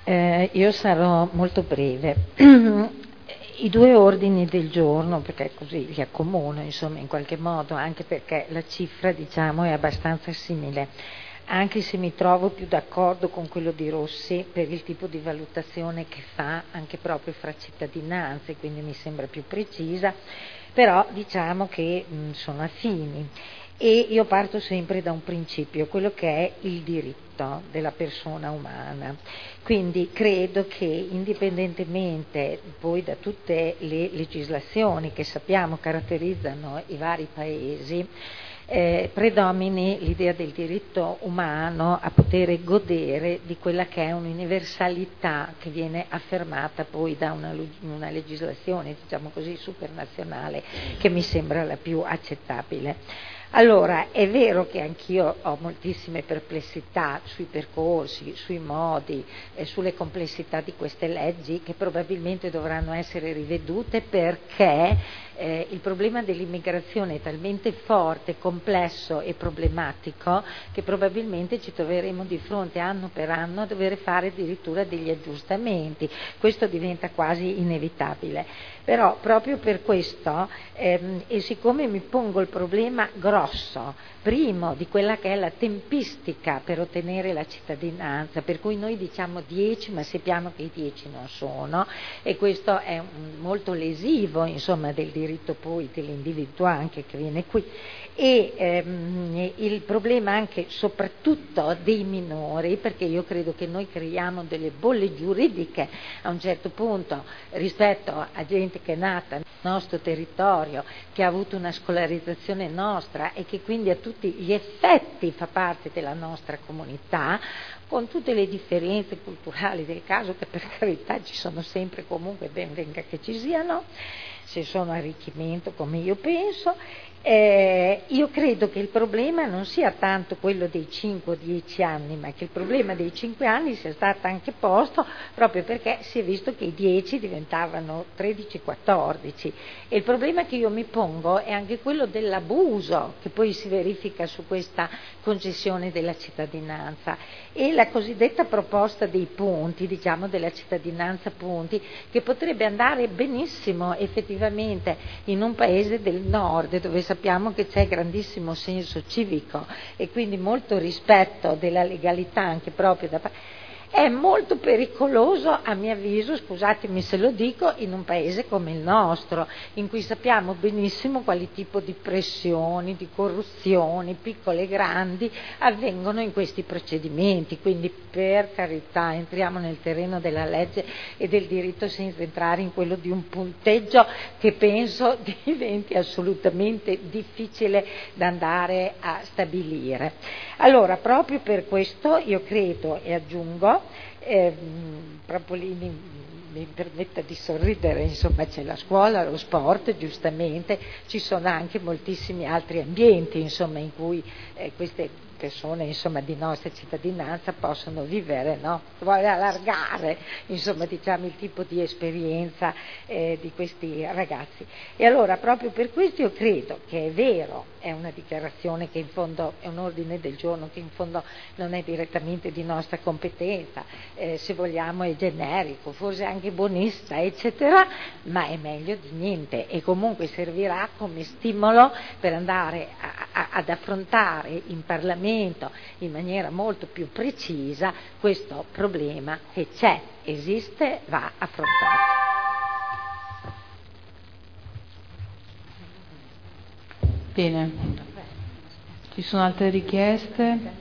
Io sarò molto breve. I due ordini del giorno, perché così li accomuno, insomma, in qualche modo, anche perché la cifra, diciamo, è abbastanza simile, anche se mi trovo più d'accordo con quello di Rossi per il tipo di valutazione che fa anche proprio fra cittadinanze, quindi mi sembra più precisa, però diciamo che sono affini. E io parto sempre da un principio, quello che è il diritto della persona umana. Quindi credo che indipendentemente poi da tutte le legislazioni che sappiamo caratterizzano i vari paesi, predomini l'idea del diritto umano a poter godere di quella che è un'universalità che viene affermata poi da una legislazione, diciamo così, supernazionale, che mi sembra la più accettabile. Allora, è vero che anch'io ho moltissime perplessità sui percorsi, sui modi, sulle complessità di queste leggi che probabilmente dovranno essere rivedute perché il problema dell'immigrazione è talmente forte, complesso e problematico che probabilmente ci troveremo di fronte anno per anno a dover fare addirittura degli aggiustamenti. Questo diventa quasi inevitabile. Però proprio per questo, e siccome mi pongo il problema grosso, primo di quella che è la tempistica per ottenere la cittadinanza, per cui noi diciamo 10 ma sappiamo che i 10 non sono, e questo è molto lesivo, insomma, del diritto poi dell'individuo anche che viene qui, e il problema anche soprattutto dei minori, perché io credo che noi creiamo delle bolle giuridiche a un certo punto rispetto a gente che è nata nel nostro territorio, che ha avuto una scolarizzazione nostra e che quindi a tutti gli effetti fa parte della nostra comunità, con tutte le differenze culturali del caso, che per carità ci sono sempre, comunque ben venga che ci siano, se sono arricchimento come io penso. Io credo che il problema non sia tanto quello dei 5 o 10 anni, ma che il problema dei 5 anni sia stato anche posto proprio perché si è visto che i 10 diventavano 13-14, e il problema che io mi pongo è anche quello dell'abuso che poi si verifica su questa concessione della cittadinanza, e la cosiddetta proposta dei punti, diciamo della cittadinanza punti, che potrebbe andare benissimo effettivamente in un paese del nord dove sappiamo che c'è grandissimo senso civico e quindi molto rispetto della legalità anche proprio da parte. È molto pericoloso, a mio avviso, scusatemi se lo dico, in un paese come il nostro, in cui sappiamo benissimo quali tipo di pressioni, di corruzioni, piccole e grandi, avvengono in questi procedimenti. Quindi, per carità, entriamo nel terreno della legge e del diritto senza entrare in quello di un punteggio che penso diventi assolutamente difficile da andare a stabilire. Allora, proprio per questo io credo e aggiungo, proprio lì mi permetta di sorridere, insomma c'è la scuola, lo sport, giustamente, ci sono anche moltissimi altri ambienti, insomma, in cui queste persone, insomma, di nostra cittadinanza possono vivere, no? Vuole allargare, insomma, diciamo, il tipo di esperienza di questi ragazzi. E allora, proprio per questo io credo che è vero, è una dichiarazione che in fondo è un ordine del giorno che in fondo non è direttamente di nostra competenza, se vogliamo è generico, forse anche buonista, eccetera, ma è meglio di niente e comunque servirà come stimolo per andare ad affrontare in Parlamento in maniera molto più precisa questo problema che c'è, esiste, va affrontato. Bene, ci sono altre richieste?